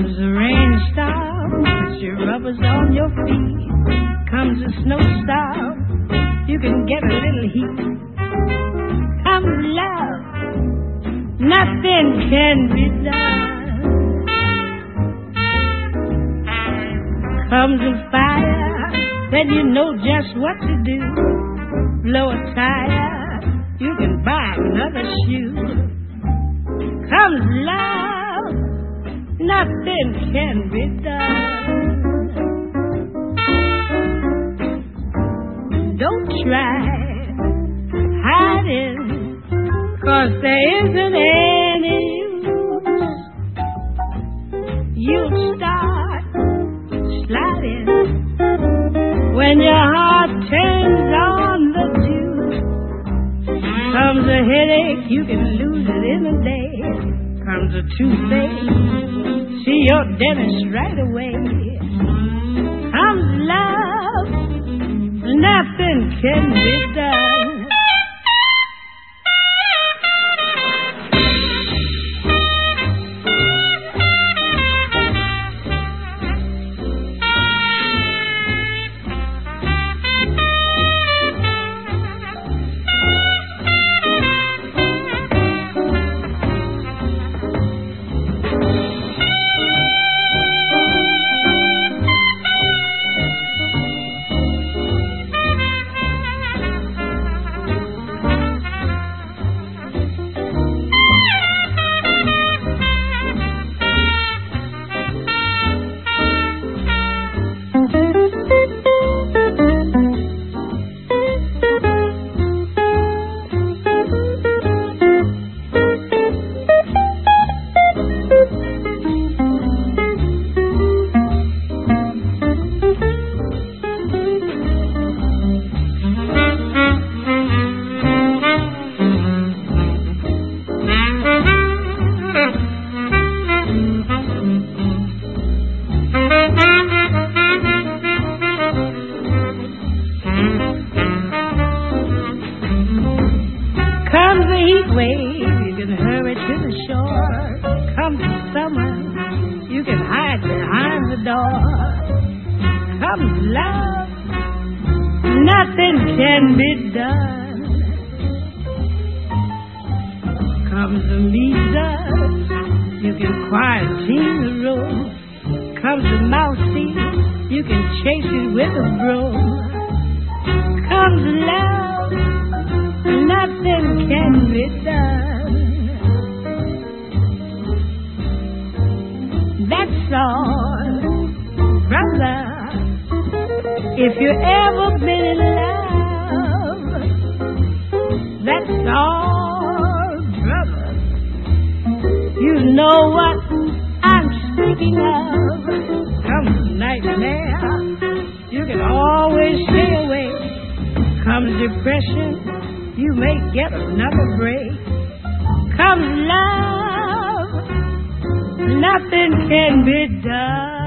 Comes a rainstorm, put your rubbers on your feet. Comes a snowstorm, you can get a little heat. Comes love, nothing can be done. Comes a fire, then you know just what to do. Blow a tire, you can buy another shoe. Comes love, nothing can be done. Don't try hiding, 'cause there isn't any use. You'll start sliding when your heart turns on the juice. Comes a headache, you can lose it in a day. Comes a toothache, see your dentist right away. Comes love, nothing can be done. You can hurry to the shore. Come to summer, you can hide behind the door. Comes love, nothing can be done. Comes the measles, you can quarantine the room. Comes the mousey, you can chase it with a broom. Comes love, nothing can be done. That's all, brother. If you ever been in love, that's all, brother. You know what I'm speaking of. Comes nightmare, you can always stay away. Comes depression, you may get another break. Comes love, nothing can be done.